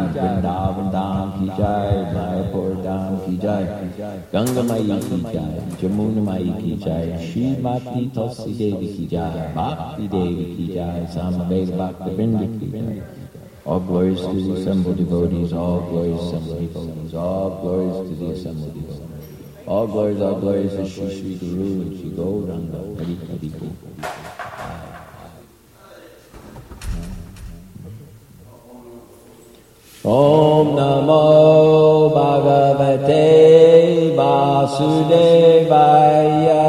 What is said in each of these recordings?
Vrindavan Dham ki jai, Mayapur Dham ki jai, Ganga Mai ki jai, Jamuna Mai ki jai, Srimati Tulsi Devi ki jai, Bhakti Devi ki jai, Samaveda Bhakta Vrinda ki jai. All glories to the assembled devotees, all glories to the assembled devotees, all glories to the assembled devotees. All glories to Shri Shri Guru and Shri Gauranga. Hari Hari Bol. Om Namo Bhagavate Vasudevaya.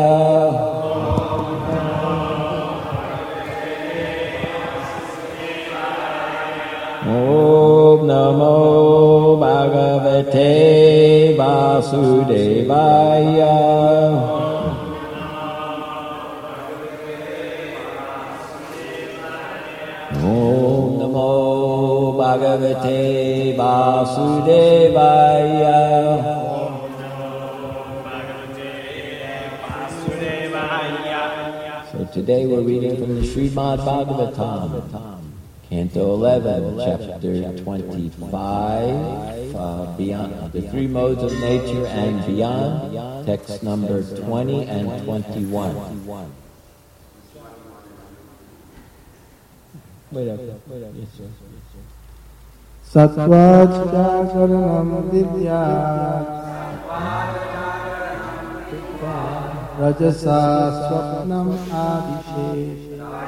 Om Namo Bhagavate Vasudevaya. Om Namo Bhagavate Vasudevaya. So today we're reading from the Srimad Bhagavatam, Canto 11, Chapter 25, Beyond the Three Modes of Nature and Beyond, text number 20 and 21. Wait up. Yes, sir. Sattvajaganam vidya Rajasa swapnam adishesh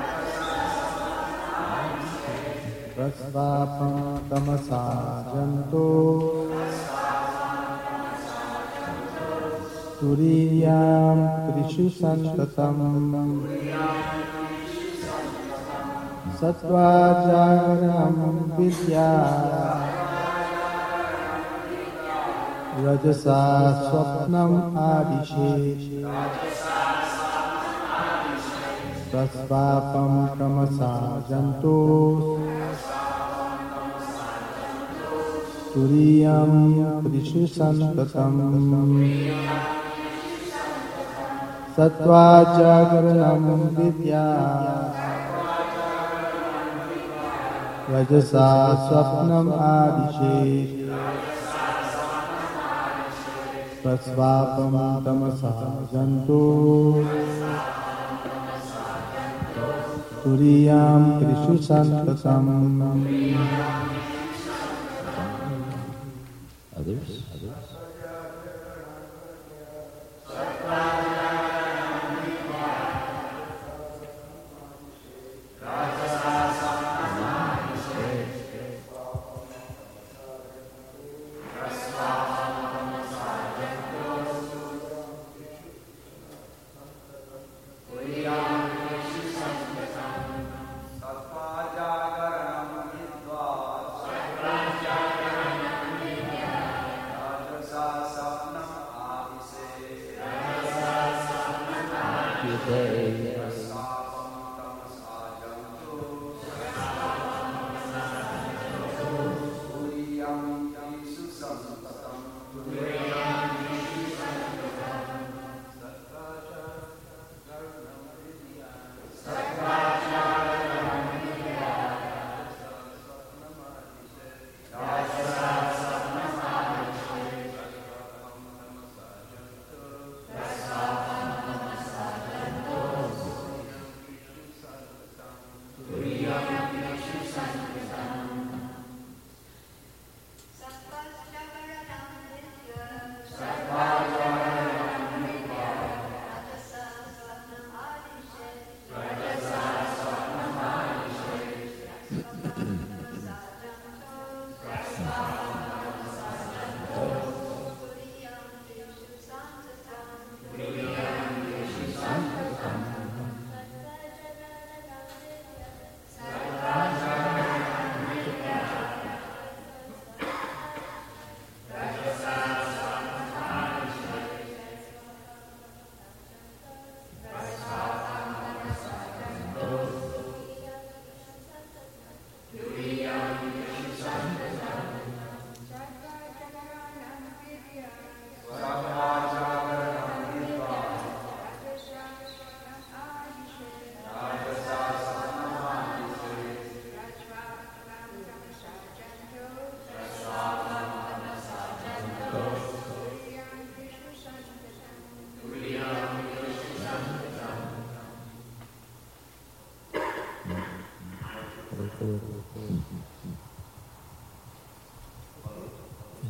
Prasvapam tamasa janto Turiyam trishu santatam Sattvajaganam vidya Rajasa swapnam adishesh Prasvapam tamasa janto Turiyam trishu santatam Sattvajaganam vidya Rajasa swapnam adishesh Prasvapam tamasa janto Turiyam trishu santatam. Others?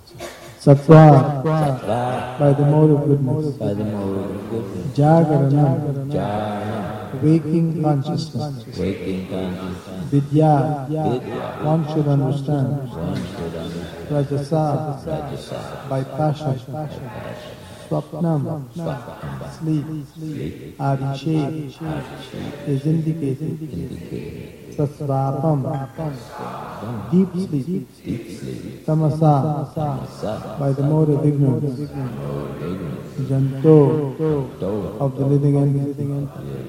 Sattva, Sattva, by the mode of goodness. by the mode of goodness. Jagaranam, Jhana, waking consciousness. waking consciousness. Vidya, Vidya, one should understand. one should understand. Rajasa, Rajasa, by passion. Swapnam, sleep. Adishe is indicated. Tasvapam, deep sleep. deep sleep. Tamasa, Sa, by the mode of ignorance. Janto, of the living entity.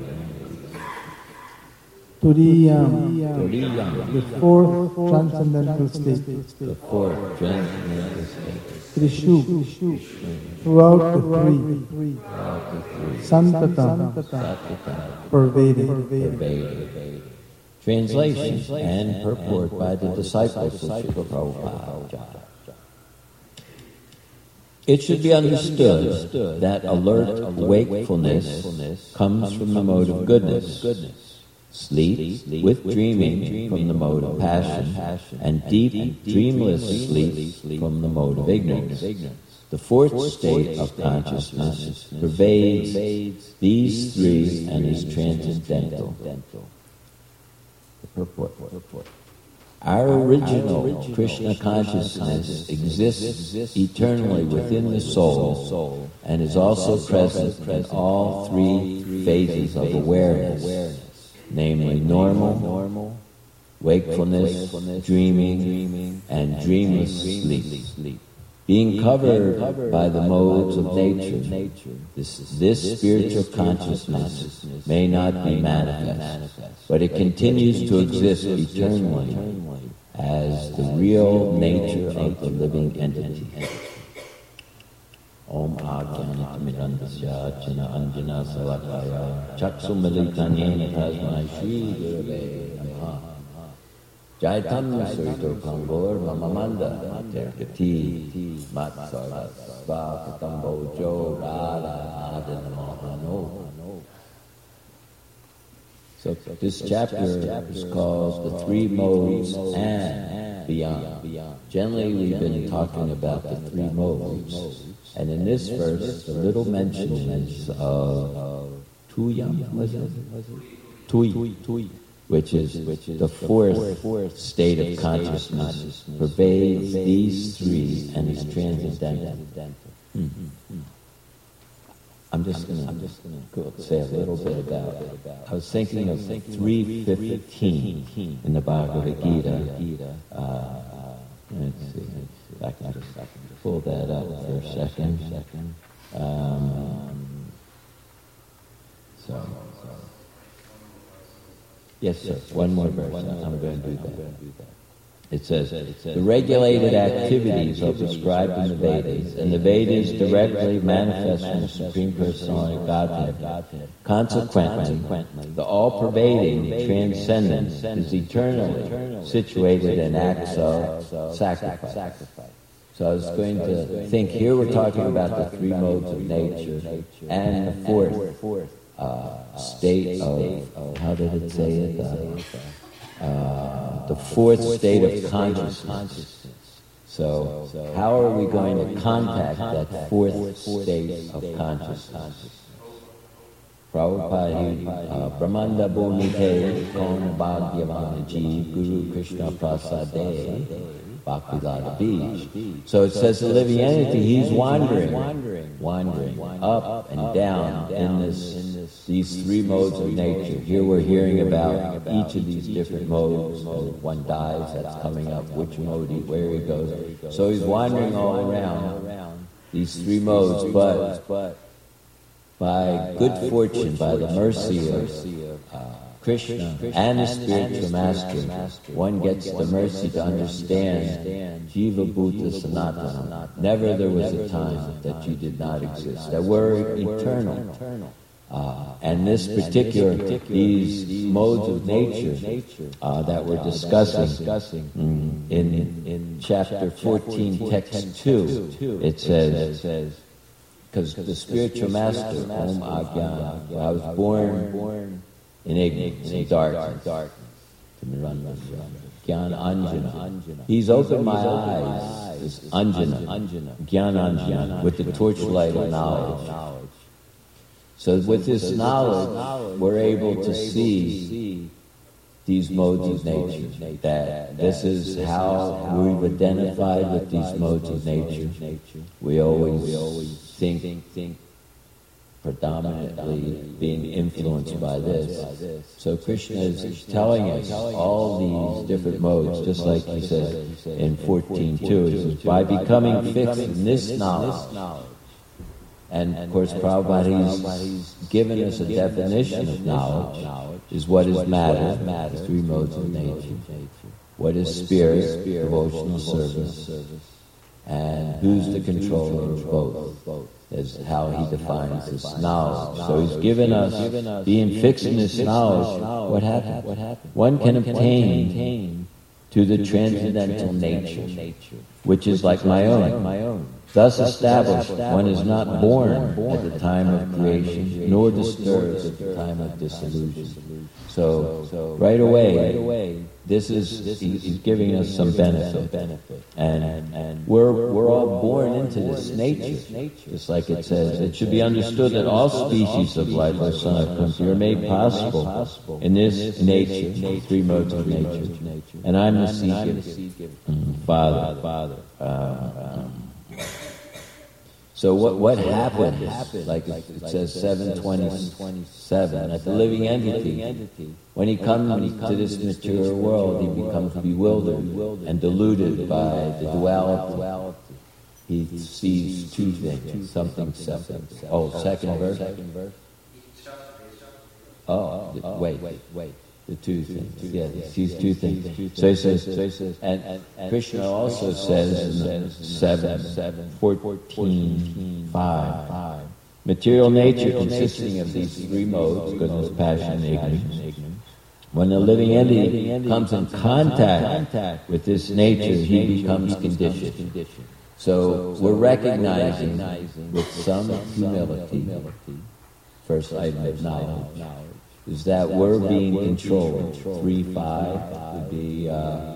Turiyam, Turiyam, the fourth transcendental state. the fourth transcendental state. Trishu, throughout the three. Santatam, Sattva, pervading. pervading. Translation and purport by the disciples of Srila Prabhupada. It should be understood that alert wakefulness comes from the mode of goodness, sleep with dreaming from the mode of passion, and deep dreamless sleep from the mode of ignorance. The fourth state of consciousness pervades these three and is transcendental. The purport. Our original Krishna consciousness exists eternally within the soul and is also present in all three phases of awareness, namely normal, wakefulness, dreaming, and dreamless sleep. Being covered by the modes of nature, this spiritual consciousness may not be manifest, but it continues to exist eternally as the real nature of the living entity. Om Ajnanamirandasya Chana Anjana Salakaya Chaksumalitanyena Tasmai Shri Gurave Namaha Jaitam Sarito Kambor Mamamanda Terkati Matsara Svakatambo Jo Rada Adanamahano. So this chapter is called The Three Modes and Beyond. Generally we've been talking about the three modes. And in this verse, the little mention is of Tuyam, was it? Tui, which is the fourth state of consciousness, pervades these three and is transcendental. I'm just going to say a little bit about it. I was thinking of 3:15 in the Bhagavad Gita. Let's see. I can just pull that up for a second. Yes, sir. One more verse. I'm going to do that. It says, the regulated activities are prescribed in the Vedas, and the Vedas directly manifest from the Supreme Personality of Godhead. Consequently, the all-pervading transcendence is eternally situated in acts of sacrifice. So I was going to think, here we're talking about the three modes of nature, and the fourth state of, how did it say it? The fourth state of consciousness. So how are we going to contact that fourth state of consciousness? Prabhupada, Brahmanda Bhumite Kona Bhagyavanaji Guru Krishna Prasade Bhaktilata Beach. So it says the living entity, he's wandering up and down in these three modes of nature. Here we're hearing about each of these different modes. One dies, that's coming up, which mode, where he goes. So he's wandering all around these three modes, but by good fortune, by the mercy of Krishna and the spiritual master, one gets the mercy to understand Jiva Bhuta Sanatana. Never there was a time that you did not exist, that we're eternal. And this particular, these modes of nature that we're discussing in chapter 14, text 2, it says, because the spiritual master, Om Ajnana, I was born in ignorance, in darkness. Gyan Anjana. He's opened my eyes this anjana, jnana, with the torchlight of knowledge. So with this knowledge, we're able to see these modes of nature, that this is how we've identified with these modes of nature. We always think predominantly being influenced by this. So Krishna is telling us all these different modes, just like he says in 14.2, he says, by becoming fixed in this knowledge. And of course Prabhupada, he's given us a definition of knowledge, is what is matter, the three modes of nature. What is spirit, devotional service, and who's the controller of both, is how he defines this knowledge. So he's given us, being fixed in this knowledge, what happened? One can obtain to the transcendental nature, which is like my own. Thus established, one is not born at the time of creation, nor disturbed at the time of dissolution. So right away, this is, he's giving us some benefit. And we're all born into this nature. Just like it says, it should be understood that all species of life, our son of country, are made possible in this nature, three modes of nature. And I'm the seeker, Father. So what happened, like it says 727, that the living entity, when he comes to this material world, he becomes bewildered and deluded by the duality. He sees two things, something separate. Oh, second verse? Oh, wait. The two things. Yeah, he sees two things. So he says, and Krishna also says in 7:14:5, material nature consisting of these three modes, goodness, passion, and ignorance. When the living entity comes in contact with this nature, he becomes conditioned. So we're recognizing with some humility, first item of knowledge, is that we're being controlled. 3-5 would be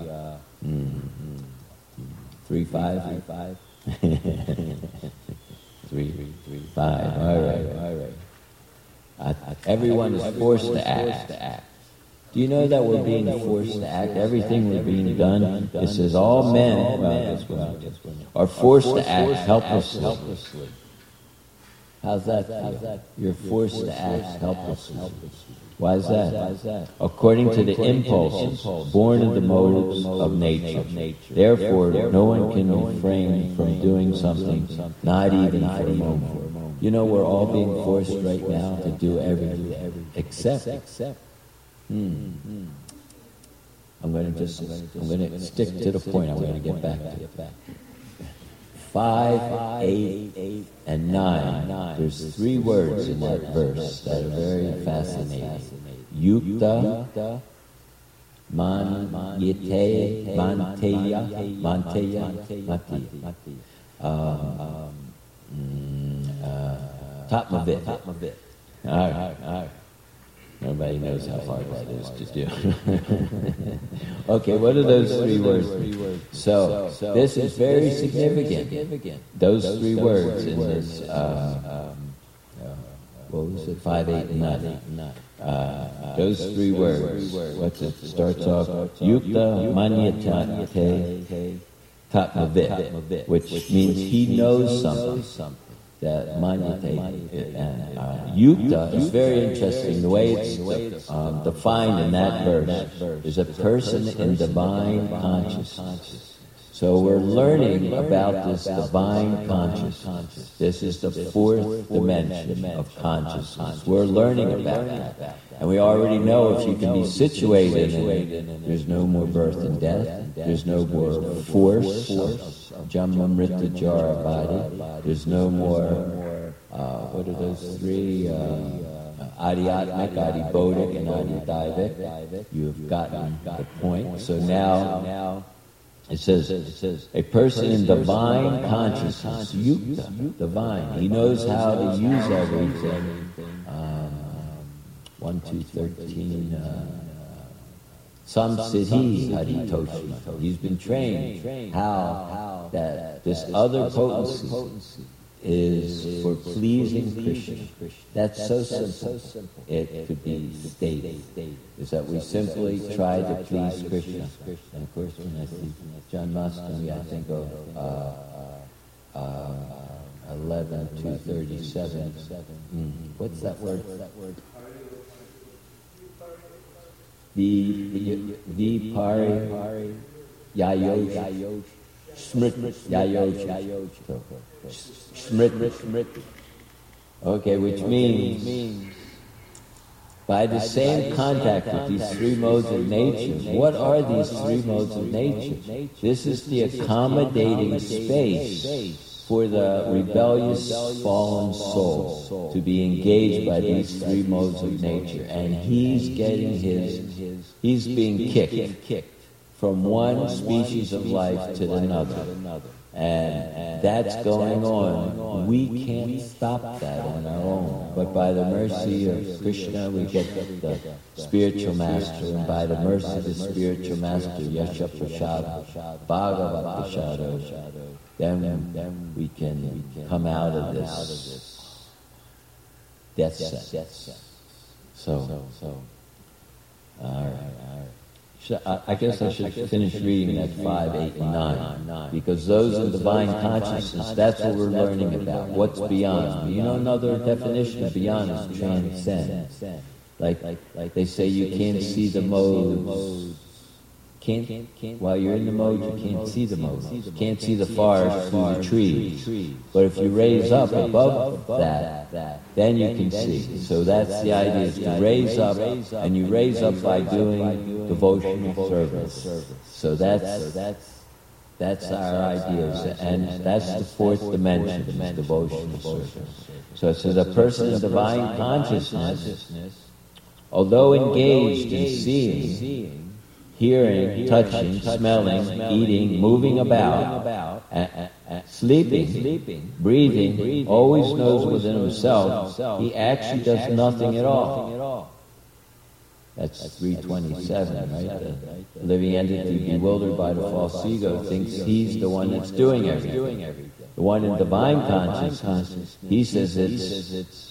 3-5. 3-5. All right. Everyone is forced to act. Do you know that we're being forced to act? Everything we're being done. It says all men, are forced to act helplessly. How's that feel? You're forced to act helplessly. Why is that? According to the impulses born of the motives of nature. Therefore, no one can refrain from doing something, not even for a moment. You know, we're all being forced right now to do everything, except. I'm going to stick to the point. I'm going to get back to it. 5, 8, and 9. There's three words in that verse that are very fascinating. Yukta, Manteya, Tatmavit. All right. Nobody knows how hard that is to do. Okay, what are those three words? So this is very significant. Those three words in this, what was it, 5, 8, and 9. Those three words, what's it? Starts off, Yukta Manyate Tatmavit, which means he knows something. That Manyate, Yukta is very interesting. The way it's defined in that verse is a person in divine consciousness. So we're learning about this divine consciousness. This is the fourth dimension of consciousness. We're learning about that. And we already know if you can be situated in it, there's no more birth and death. There's no more force of Jamamrita Jara body. There's no more, what are those three? Adhyatmic, Adhibodhic, and Adhidaivic. You've gotten the point. So now, it says, a person in divine consciousness, yukta, divine. He knows how to use everything. 1, 2, 13, Samsiddhi Haritoshi. He's been trained how that this other potency is for pleasing Krishna. That's so simple. It could be stated is that we simply try to please Krishna. And of course, when I see Janmashtami, I think of 11:237. What's that word? Vipari Yayosh Smrit Yayosh Smrit. Okay, which means by the same contact with these three modes of nature. What are these three modes of nature? This is the accommodating space for the rebellious fallen soul to be engaged by these three modes of nature. And he's being kicked from one species of life to another. And that's going on. We can't stop that on our own. But by the mercy of Krishna, we get the spiritual master. And by the mercy of the spiritual master, Yasha Prasada, Bhagavad Prasada, then we can come out of this death set. So, all right. I guess I should finish reading that 5, 8, and 9, because those in divine consciousness, that's what we're learning about. What's beyond? You know, another definition of beyond is transcend. Like they say, you can't see the modes. While you're in the modes, you can't see the modes. You can't see the forest through the trees. But if you raise up above that, then you can see. So that's the idea, is to raise up, and you raise up by doing devotional service. So that's our ideas, and that's the fourth dimension, is devotional service. So the person in divine consciousness, although engaged in seeing, hearing, touching, smelling, eating, moving about, sleeping, breathing, always knows within himself, he actually does nothing at all. That's 327, right? The living entity, bewildered by the false ego, thinks he's the one that's doing everything. The one in divine consciousness, he says it's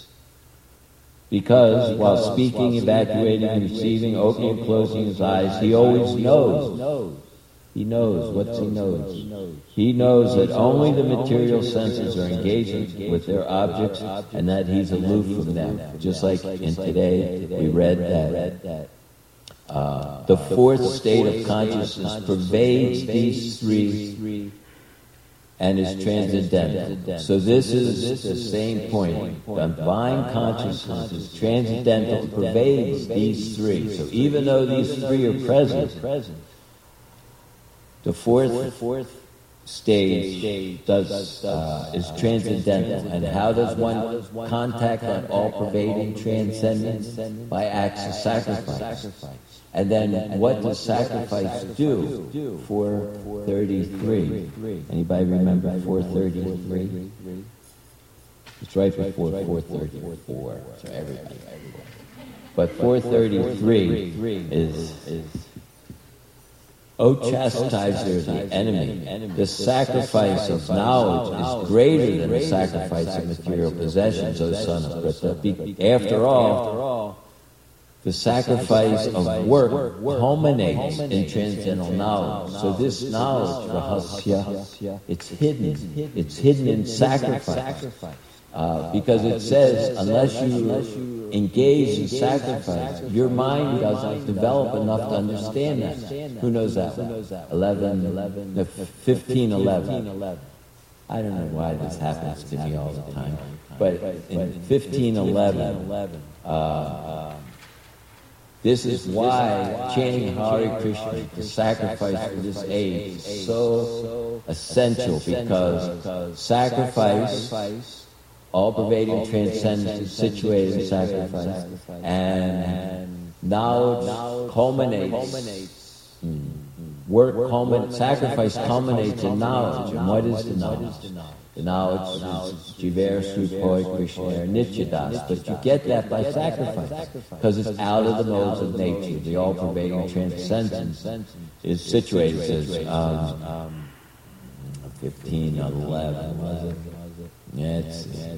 because while speaking, evacuating, receiving, opening and closing his eyes, he always knows. He knows. What's he knows? He knows that only the material senses are engaging with their objects, and that he's aloof from them. Just like in today, we read that the fourth state of consciousness pervades these three and is transcendental. So this is the same point. Divine consciousness is transcendental, pervades these three. So even though these three are present, the fourth stage is transcendental. And how does one contact that all-pervading transcendence? By acts of sacrifice. And then what does sacrifice do? 433. Anybody remember 433? It's right before 434. So everybody. But 433 is O chastiser of the enemy, the sacrifice of knowledge is greater than the sacrifice of material possessions, O son of Pritha. After all, the sacrifice of work culminates in transcendental knowledge. So this knowledge, rahasya, it's hidden in sacrifice. Because it says, unless you engage in sacrifice, your mind doesn't develop enough to understand that. Who knows that one? 15:11. I don't know why this happens to me all the time. But in 15:11, this is why chanting Hare Krishna, the sacrifice for this age, is so essential, because sacrifice, all-pervading transcendence, is situated in sacrifice, and knowledge culminates sacrifice culminates in knowledge. And what is the knowledge? The knowledge is Jiva Srupoi Krishna or Nityadas. But you get that by sacrifice, because it's out of the modes of nature. The all-pervading transcendence is situated as 15:11, was it? Yeah,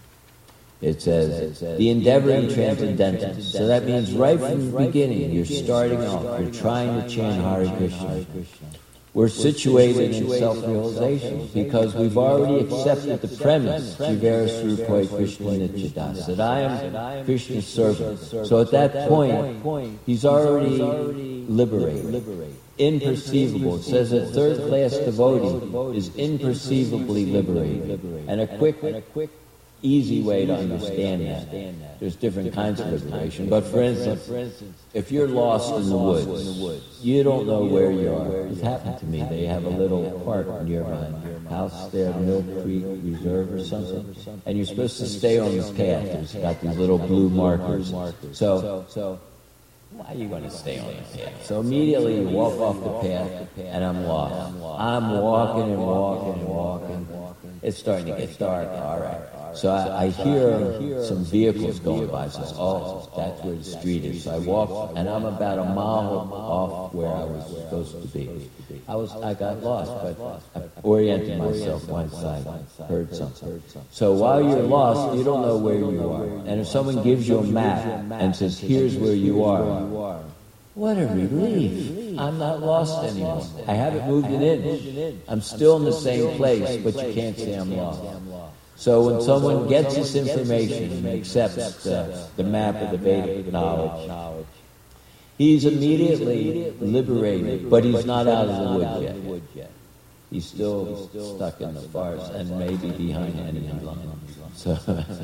it says, the endeavoring transcendental. So that means right from the beginning, you're starting off, you're trying to chant Hare Krishna. We're situated in self-realization because we've already accepted the premise, Jiva Srupoi Krishna Nityadas, that I am Krishna's servant. So at that point, he's already liberated. Imperceivable. It says a third-class devotee is imperceivably liberated. And a quick, easy way to understand that. There's different kinds of liberation. But for instance, if you're lost in the woods, you don't know where you are. It's happened to me. They have a little park near my house there, Mill Creek Reserve or something. And you're supposed to stay on this path. It's got these little blue markers. So why are you going to stay on the path? So immediately you walk off the path, and I'm lost. I'm walking and walking and walking. It's starting to get dark. All right. So I hear some vehicles going by. So that's where the street is. So I walk, and I'm about a mile off where I was supposed to be. I got lost, but I oriented myself once I heard something. So while you're lost, you don't know where you are. And if someone gives you a map and says, here's where you are, what a relief. I'm not lost anymore. I haven't moved an inch. I'm still in the same place, but you can't say I'm lost. So when someone gets this information and accepts the map of the Vedic knowledge, he's immediately liberated, but he's not out of the woods yet. He's still stuck in the forest and maybe behind enemy lines. So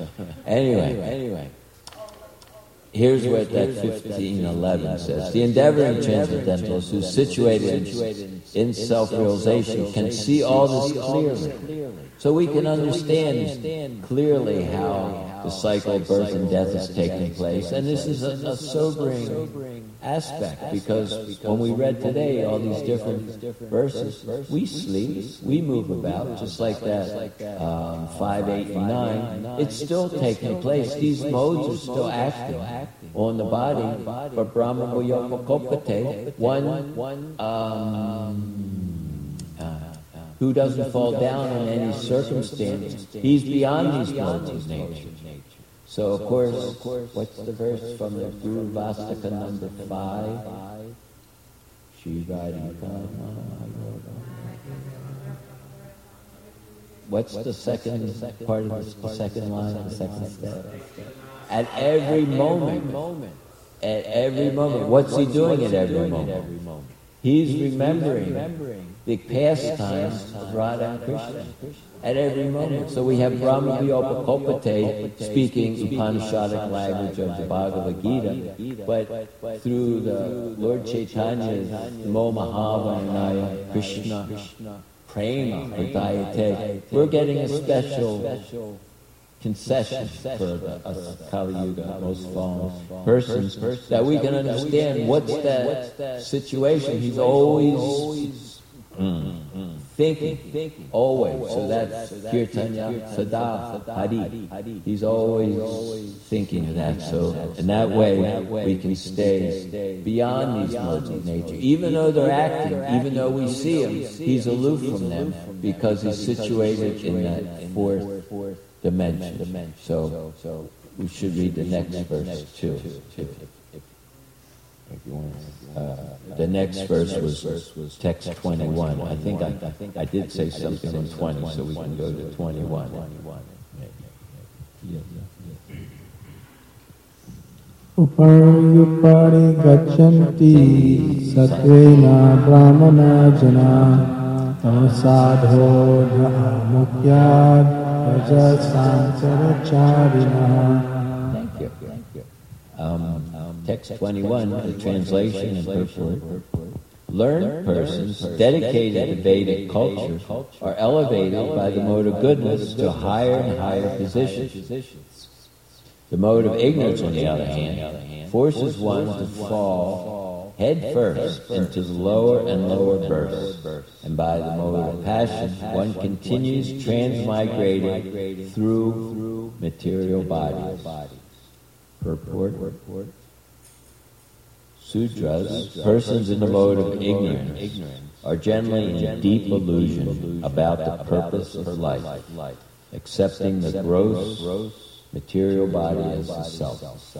anyway. Here's what that 15:11 says. The endeavoring transcendentals who situated in self-realization can see all this clearly. So we can understand clearly how the cycle of birth and death is taking place. And this is a sobering aspect, because when we read today all these different verses, we sleep, we move about, just like that 5, 8, and 9. It's still taking place. These modes are still acting on the body. But Brahma Vayopakopate, one who doesn't fall down in any circumstance, he's beyond these modes of nature. So, of course, what's the verse from the Guru Vastaka number 5? What's the second part of the second line, the second step? At every moment. What's he doing at every moment? He's remembering the pastimes of Radha and Krishna at every moment. So we have Brahma Vayopakopate speaking Upanishadic language of the Bhagavad Gita, but through the Lord Chaitanya's Momahavanaya Krishna Prema Hridayate, we're getting a special concession for us Kali Yuga, most fallen persons, that we can understand what's that situation. He's always thinking, always. So that's Kirtanya Sada Hari. He's always thinking of that. So in that way, we can stay beyond these modes of nature. Even though they're acting, even though we see him, he's aloof from them because he's situated in that fourth dimension. So we should read the next verse too. The next verse was text 21. I think I did say something in 20, so we can go to 21. Upari gachanti satvena brahmana jana tasadho mukyad Thank you. Text 21, the translation and purport. Learned persons dedicated to Vedic culture are elevated by the mode of goodness to higher and higher positions. The mode of ignorance, on the other hand, forces one to fall head first into the lower and lower births, and by the mode of passion, one continues transmigrating through material bodies. Purport. Sudras, persons in the mode of ignorance, are generally in deep illusion about the purpose of life, accepting the gross material body as the self.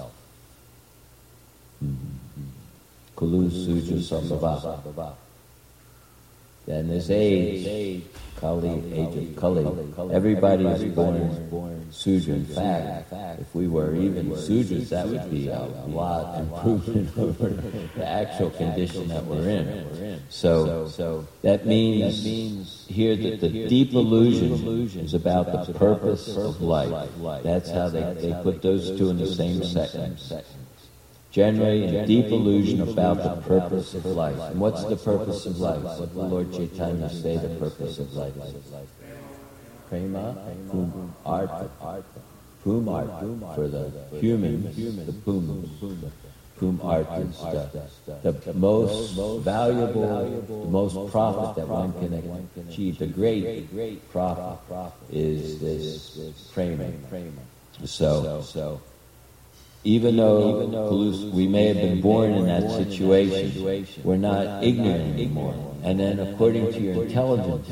Kulu Sudra Sambhava. In this age of Kali, everybody is born Sudra. In fact, if we were even Sudras, that would be a lot improvement over the actual condition that we're in. So that means here that the deep illusion is about the purpose of life. That's how they put those two in the same sentence. Generally, a deep illusion about the purpose of life. And what's the purpose of life? What did Lord Chaitanya say the purpose of life is? Prema, Artha. Pum Artha, for the humans, the Pum. Pum Artha is the most valuable, the most profit that one can achieve. The great profit is this Prema. So, even though we may have been born in that situation, we're not ignorant anymore. And then according to your intelligence,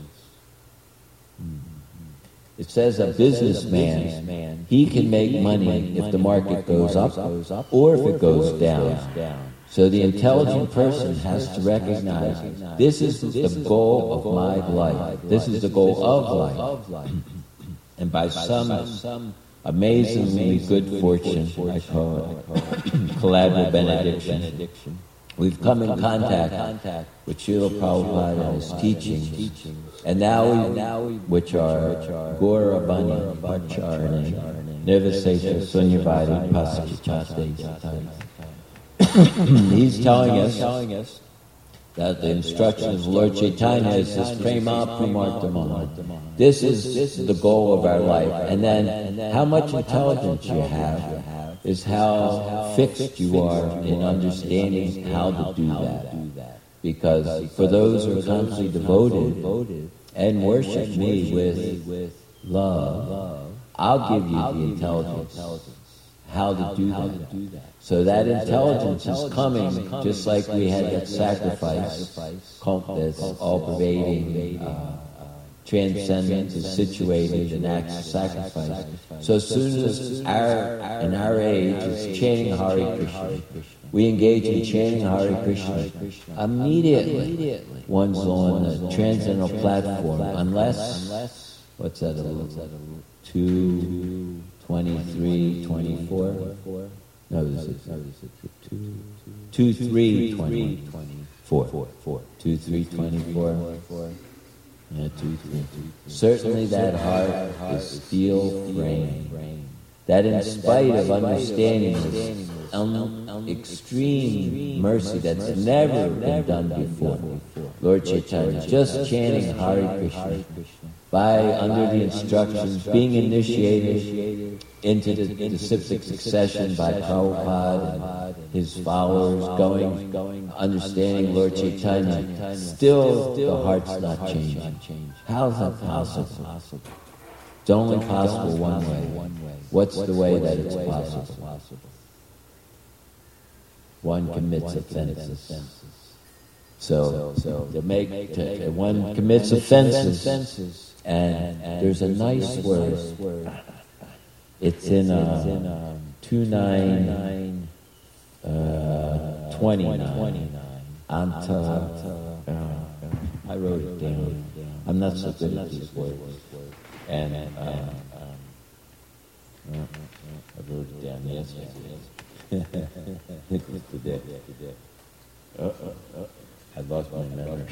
it says a businessman, he can make money if the market goes up or if it goes down. So the intelligent person has to recognize, this is the goal of my life. This is the goal of life. And by some amazingly good fortune, I call it, collateral benediction, we've come in contact with Srila Prabhupada and his teachings, and now we, which are Gauravani, Bhattacharya, Nirvisesha, Sunyavadi, Pasachachate. He's telling us that the instruction of Lord Chaitanya is this Prema Pumartama. This is the goal of our life. And then how much intelligence you have is how fixed you are in understanding how to do that. Because for those who are constantly devoted and worship me with love, I'll give you the intelligence how to do that. So that intelligence is coming just like we had that sacrifice that's all-pervading, transcendent, is situated in acts of sacrifice. So as soon as in our age is chanting Hare Krishna, we engage in chanting Hare Krishna, immediately one's on the transcendental platform, unless, what's that, 2:23, 24? No, this is 2:3:24. 2:3:24. Yeah, 2:3. Certainly that heart is steel framed. That in spite of understanding this extreme mercy that's never been done before, Lord Chaitanya, just chanting Hare Krishna, by under the instructions, being initiated into the disciplic succession by Prabhupada and his followers, understanding Lord Chaitanya, still the heart's not changing. How is that possible? It's only possible one way. What's the way that it's possible? One commits offenses. So one commits offenses, and there's a nice word. It's in 29. I wrote it down. I'm not so good at these words. And I wrote it down. Yes. Today. I lost my memory.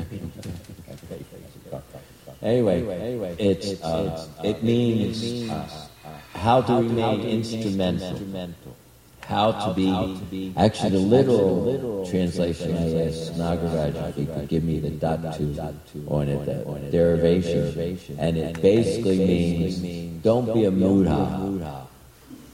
Anyway, it means how to remain instrumental. How to be, actually the literal translation, I asked Nagaraj if he could give me the dhatu on it, the derivation, and it basically means don't be a mudha.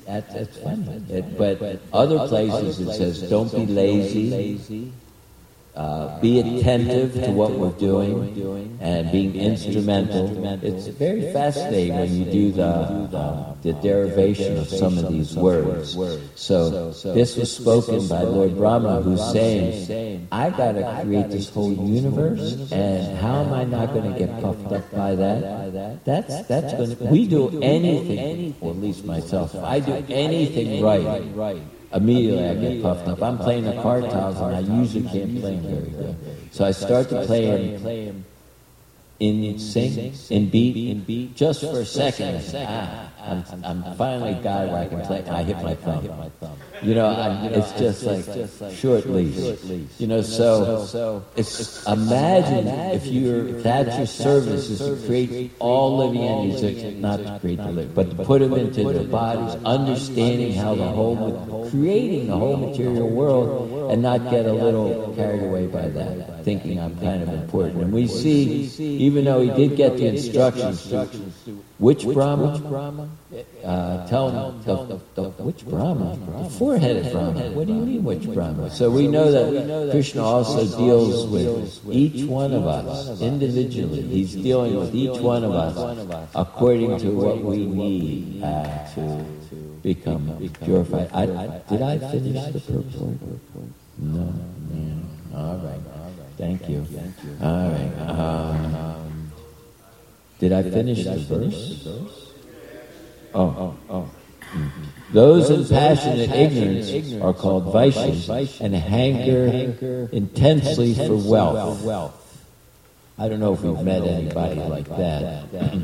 That's funny. But other places it says, don't be lazy. Be attentive to what we're doing and being instrumental. It's very fascinating when you do the derivation of some of these words. So this was spoken by Lord Brahma, who's saying, I got to create this whole universe, and how am I not going to get puffed up by that? That's going to... We do anything, or at least myself, if I do anything right, immediately I get puffed up. I'm playing the card tiles and I usually can't play them very good. So I start to play them in sync, in beat, just for a second. I say, I'm finally a guy where I can play. I hit my thumb. You know, it's just like short leash. You know, so it's imagine if that's your service is to create all living entities, not to create the living, but to put them into their bodies, understanding how creating the whole material world, and not get a little carried away by that, thinking I'm kind of important. And we see, even though he did get the instructions, which Brahma? Tell him, which Brahma? The four-headed Brahma. What do you mean, which Brahma? So we know that Krishna also deals with each one of us individually. He's dealing with each one of us according to what we need to become purified. Did I finish the purport? No. All right. Thank you. All right. Did I finish the verse? Oh. Those in passionate ignorance are called Vaishyas and hanker intensely for wealth. I don't know if we've met anybody like that.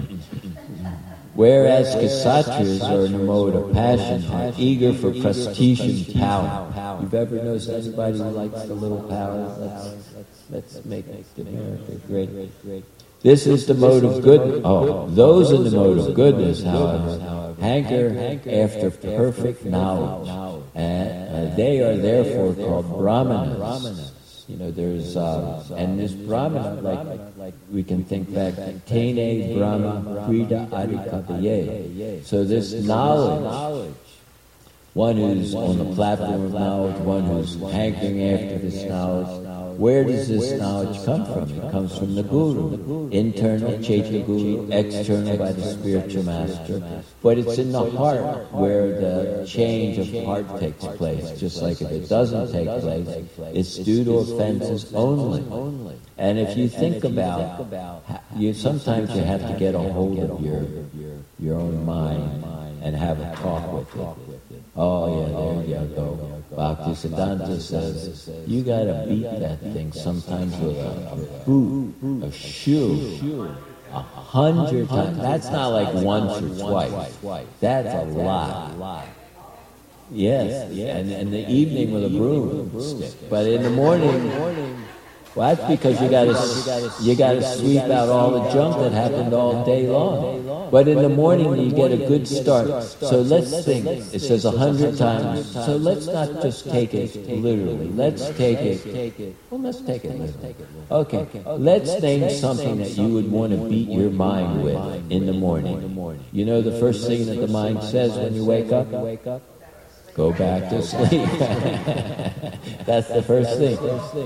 Whereas Kshatriyas are in a mode of passion, are eager for prestige and power. You've ever noticed anybody who likes the little power? Let's make America great. This is the mode of goodness. Those in the mode of goodness, however, hanker after perfect knowledge, and they are therefore called Brahmanas. You know, there's and this Brahmana, like we can think back, Tene Brahma Prida Adhikapaye. So this knowledge, one who's on the platform of knowledge, one who's hankering after this knowledge. Where does this knowledge come from? It comes from the Guru. Internal, Chaitya Guru, external by the spiritual master. But it's in the heart where the change of heart takes place. Just like if it doesn't take place, it's due to offenses only. And if you think about, sometimes you have to get a hold of your own mind and have a talk with it. Oh yeah, there you go. Bhaktisiddhanta says, you gotta beat that thing sometimes with a boot, a shoe, 100 times. That's not like once or twice. That's a lot. Yes, and in the evening with a broomstick. But in the morning, well, that's because you gotta sweep out all the junk that happened all day long. But in the morning you get a good start. So let's think. It says 100 times. So let's not just take it literally. Let's take it. Well, let's take it literally. Okay. Let's name something that you would want to beat your mind with in the morning. You know the first thing that the mind says when you wake up? Go back to sleep. That's the first thing.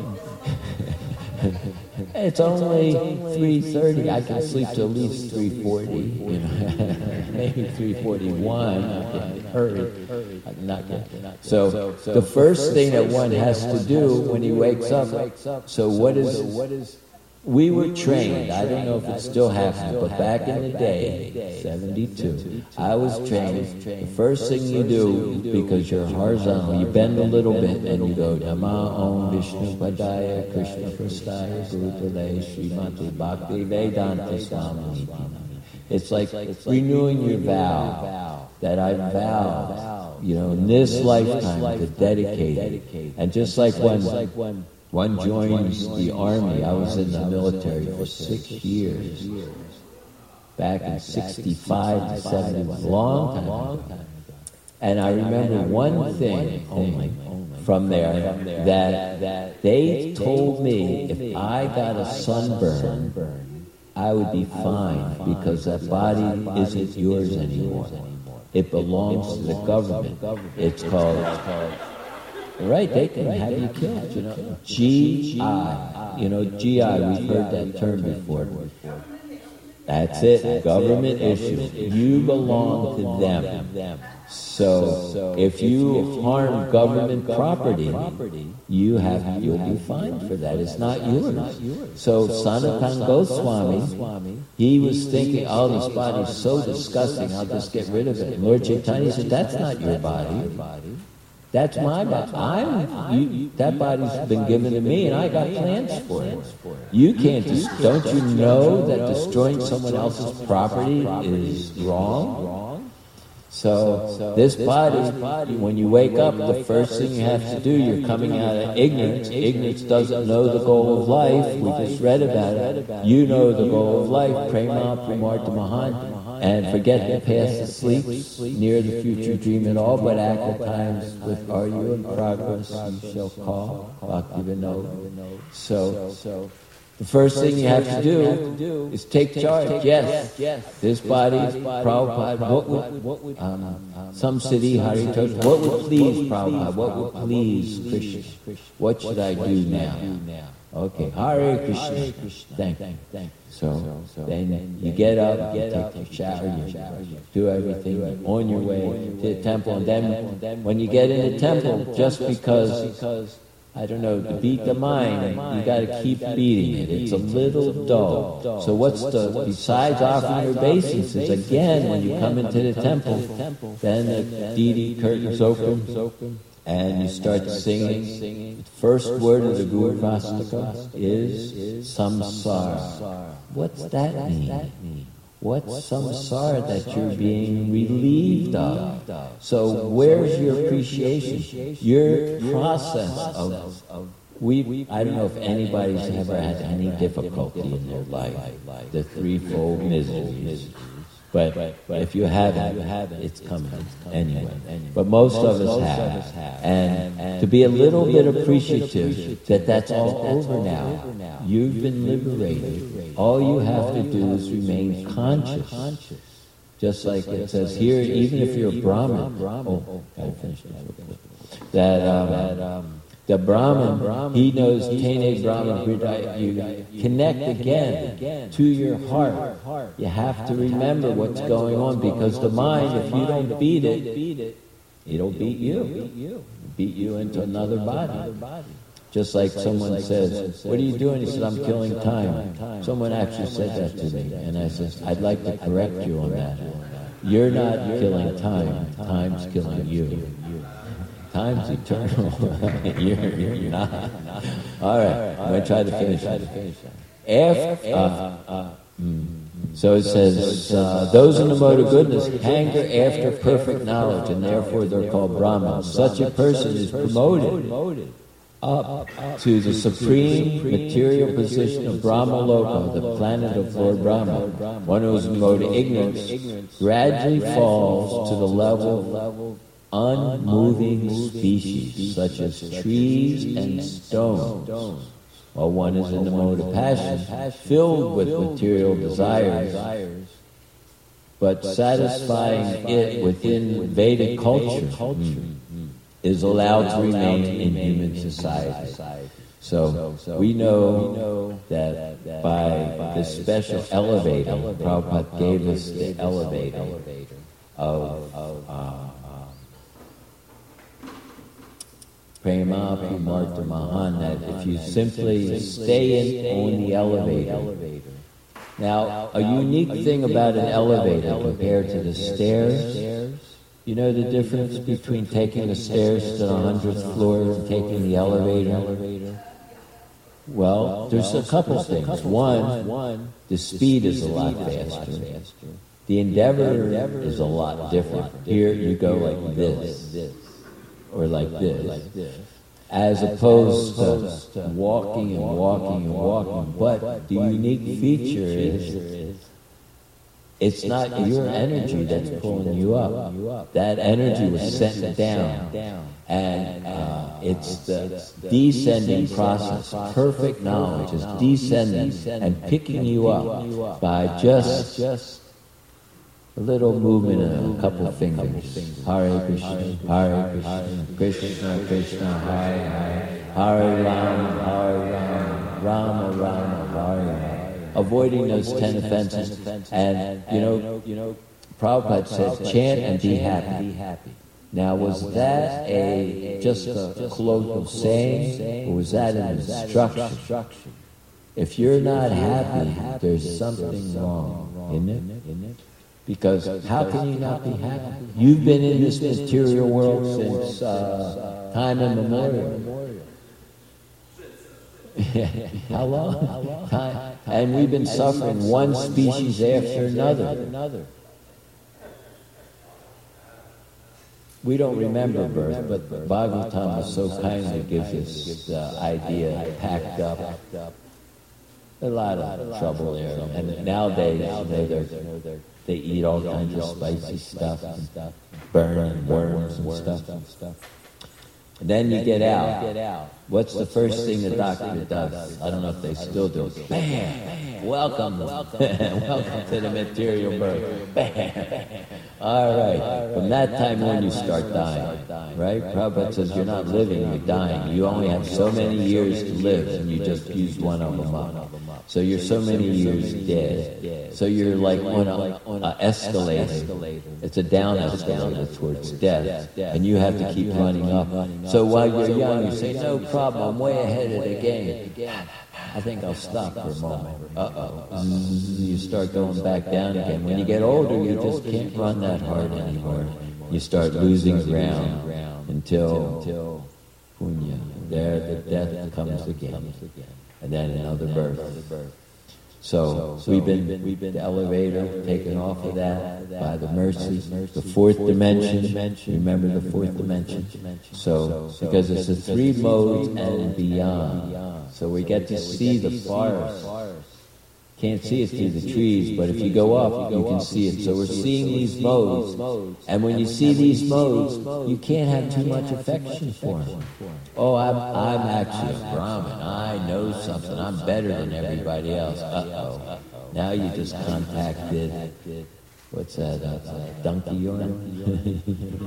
It's only 3:30. I can sleep till at least 3:40. Maybe 3:41. Hurry. So the first thing that one has to do when he wakes up. So what is? We were trained. I don't know if it still happens, but back in the day, 72, I was trained. The first thing you do, because you're horizontal, you bend a little bit and you go, Nama Om Vishnu Padaya Krishna Prastaya Gurupale Srimati Bhakti Vedanta Swami. It's like renewing your vow, that I vow, in this lifetime to dedicate it. And just like when one joins the army. I was in the military for 6 years. Back in 65 to 70, long time ago. And I remember one thing only from there, that they told me if I got a sunburn, I would be fine because that body isn't yours anymore. It belongs to the government. It's called, right, they can have you killed, you know. GI. You know, GI, we've heard that term before. That's it, government issues. You belong to them. So if you harm government property, you'll be fined for that. It's not yours. So Sanatana Goswami, he was thinking, oh, this body is so disgusting, I'll just get rid of it. And Lord Chaitanya said, that's not your body. That's my body. That body's been given to me, and I got plans for it. You can't don't you know that destroying someone else's property is wrong? So this body, when you wake up, the first thing you have to do, you're coming out of ignorance. Ignorance doesn't know the goal of life. We just read about it. You know the goal of life, Prema Pramartha Mahan. And forget the past asleep, near the future dream at all, but act at times with are you in progress, you shall call, Bhaktivinoda. So the first thing you have to do is take charge. Yes, this body, Prabhupada, what would some city, Hari Tosh, what would please Prabhupada, what would please Krishna? What should I do now? Okay, Hare Krishna. Thank you. So then you get up, you take your shower, you do everything, you're on your way to the temple, and then when you get in the temple, just because, I don't know, to beat the mind, you got to keep beating it. It's a little dull. So besides offering your obeisances, again, when you come into the temple, then the deity curtains open, and you start singing. The first word of the Guru Vastika is samsara. What's that mean? What's samsara that you're being relieved of? So where's your appreciation? Your process of I don't know if anybody's ever had any difficulty in their life, the threefold miseries. But if you haven't, it's coming anyway. But most of us have. And to be a little bit appreciative that that's all over now. You've been liberated. All you have to do is remain conscious. Just like it says here, even if you're a Brahmin. Gotta finish this. The Brahmin, he knows Tene Brahma Hridaya. You connect again to your heart. You have to remember what's going on, because the mind, if you don't beat it, it'll beat you. Beat you into another body. Just like someone says, what are you doing? He said, I'm killing time. Someone actually said that to me, and I said, I'd like to correct you on that. You're not killing time. Time's killing you. Time's eternal. You're not. All right, I'm going to try to finish that. So it says, those in the mode of goodness hanker after perfect knowledge, and therefore they're called Brahmins. Such a person is promoted up to the supreme material position of Brahma Loka, the planet of Lord Brahma. One who is in the mode of ignorance gradually falls to the level of unmoving species, such as trees and stones, while one is in the mode of passion, filled with material desires, but satisfying it within Vedic culture, is allowed to remain in human society. So we know that by this special elevator, Prabhupada gave us the elevator of Prema Pramartha Mahan, that if you simply stay on the elevator. Now, a unique thing about an elevator compared to the stairs, you know the difference between taking the stairs to the 100th floor and taking the elevator? Well, there's a couple things. One, the speed is a lot faster. The endeavor is a lot different. Here you go like this. Or like this, as opposed to walking and walking and walking. But the unique feature is it's not your energy that's pulling you up. That energy was sent down. And it's the descending process. Perfect knowledge is descending and picking you up by just A little movement of a couple fingers. Hare Krishna, Krishna Krishna, Hare Hare, Hare Rama, Rama Rama, Hare. Avoiding those 10 offenses. And, Prabhupada says, chant and be happy. Now, was that just a colloquial saying, or was that an instruction? If you're not happy, there's something wrong, isn't it? Because how can you not be happy? You've been in this material world since time immemorial. How long? Time. And we've been suffering one species after another. We don't remember birth, but Bhagavatam so kindly gives us the idea packed up. A lot of trouble there. And nowadays, they eat all kinds of spicy stuff, and burn worms and stuff. And then you get out. What's the first thing the doctor does? I don't know if they still do. Bam! Welcome. Welcome to the material birth. Bam! All right. From that time on, you start dying. Right? Prabhupada says you're not living, you're dying. You only have so many years to live, and you just used one of them up. So you're so many years dead. So you're like on an escalator. It's a down escalator towards death. And you have to keep running up. So while you're young, you say, no problem, I'm way ahead of the game. I think I'll stop for a moment. You start going back down again. When you get older, you just can't run that hard anymore. You start losing ground until punya. There the death comes again. And then another birth. So we've been the elevator taken off of that by the mercy, the fourth dimension. Remember the fourth dimension? So because it's the 3 modes and beyond. So we get to see the forest. Can't see it through the trees, but if you go up, you can see it. So we're seeing these modes, and when you see these modes, you can't have too much affection for them. Oh, I'm actually a Brahmin. I know something. I'm better than everybody else. Now you just contacted, what's that, donkey urine?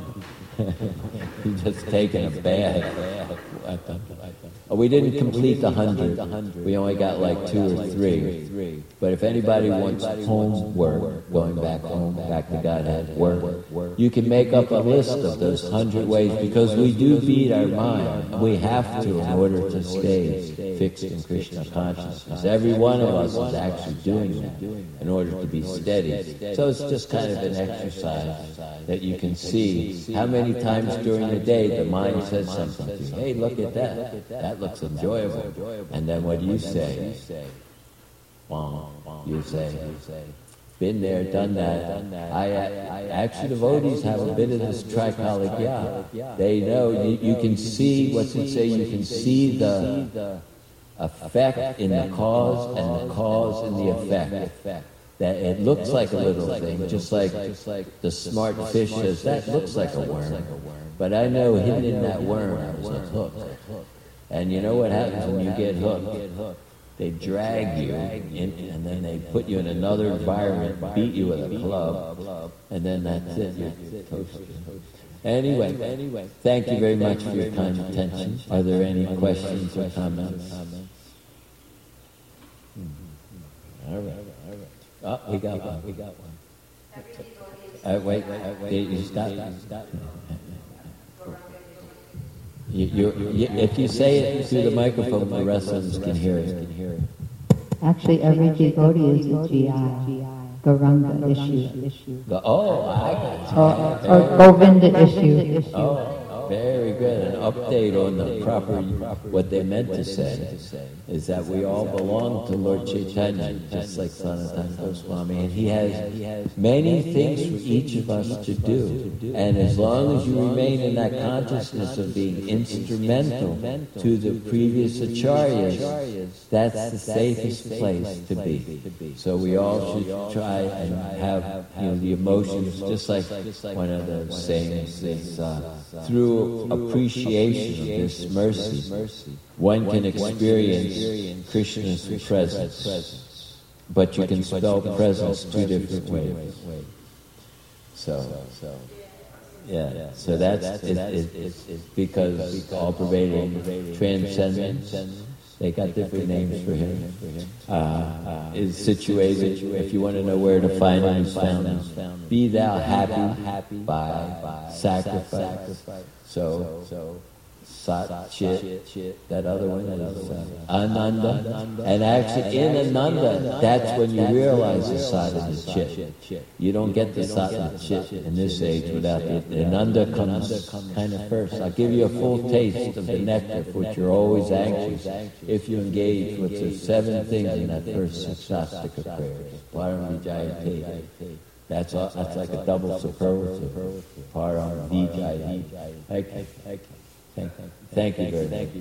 You just taken a bath. Oh, we didn't complete the 100. We only got like 2 or 3. But if anybody wants homework, going back home, back to Godhead, work, you can make up a list of those 100 ways, because we do feed our mind. We have to in order to stay fixed in Krishna consciousness. Every one of us is actually doing that in order to be steady. So it's just kind of an exercise that you can see how many times during the day the mind says something to you. Hey, look at that. That looks enjoyable. And then what do you say? You say, been there, done that. Actually, devotees have a bit of this trikaligya. They know, you can see, what's it say, you can see the effect in the cause and the cause in the effect. That it looks like a little thing, just like the smart fish says, that looks like a worm. But I know hidden in that worm is a hook. And you know what happens when you get hooked? They drag you, and then they put you in another environment, beat you with a club, and then that's it, you're toasted. Anyway, thank you very much for your kind attention. Are there any questions or comments? All right. Oh, we got one. Wait, you stop. If you say it through the microphone, the rest of us can hear it. Actually, every devotee is a GI, Gauranga issue. Or Govinda issue. Oh, very good. An update on the proper, what they meant to say is that we all belong to Lord Chaitanya, just like Sanatana Goswami, and he has many things for each of us to do. And as long as you remain in that consciousness of being instrumental to the previous acharyas, that's the safest place to be. So we all should try and have the emotions, just like one of the sayings is, through appreciation of this mercy, one can experience Krishna's presence. But you can spell presence 2 different ways. Yeah, so that's it's because all-pervading transcendence, they got different names for him, is situated. If you want to know where to find him, he's found. Be thou happy by sacrifice. So Sat Chit, that other one is Ananda. And actually in Ananda, that's when you realize the Sat and the Chit. You don't get the Sat and the Chit in this age without it. Ananda comes kind of first. I'll give you a full taste of the nectar, for which you're always anxious, if you engage with the 7 things in that first Sastastika prayer. Param Vijaya Te. That's like a double superlative. Param Vijaya. Thank you very much.